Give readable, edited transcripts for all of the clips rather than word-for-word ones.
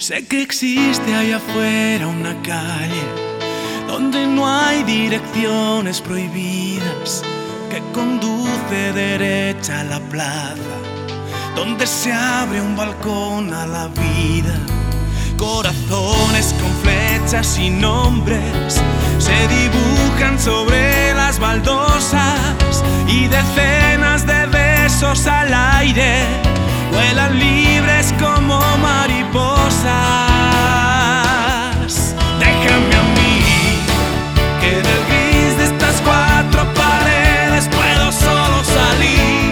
Sé que existe allá afuera una calle donde no hay direcciones prohibidas, que conduce derecha a la plaza, donde se abre un balcón a la vida. Corazones con flechas y nombres se dibujan sobre las baldosas, y decenas de besos al aire vuelan libres como mariposas. Déjame a mí, que del gris de estas cuatro paredes puedo solo salir.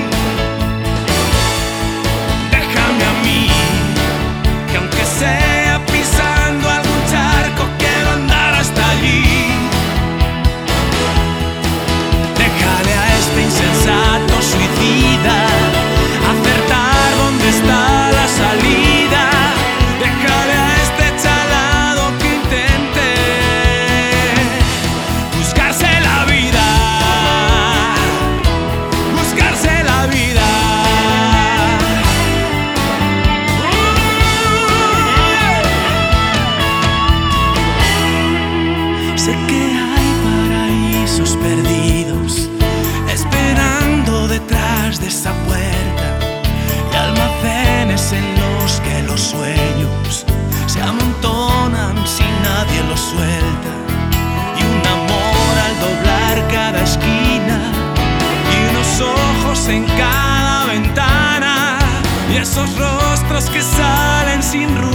Déjame a mí, que aunque sea pisando algún charco, quiero andar hasta allí. Déjale a este insensato suicida acertar dónde está la salida. Déjale a este chalado que intente buscarse la vida, buscarse la vida. Sé que hay paraísos perdidos esperando detrás de esa puerta, y almacenes en los que los sueños se amontonan si nadie los suelta, y un amor al doblar cada esquina, y unos ojos en cada ventana, y esos rostros que salen sin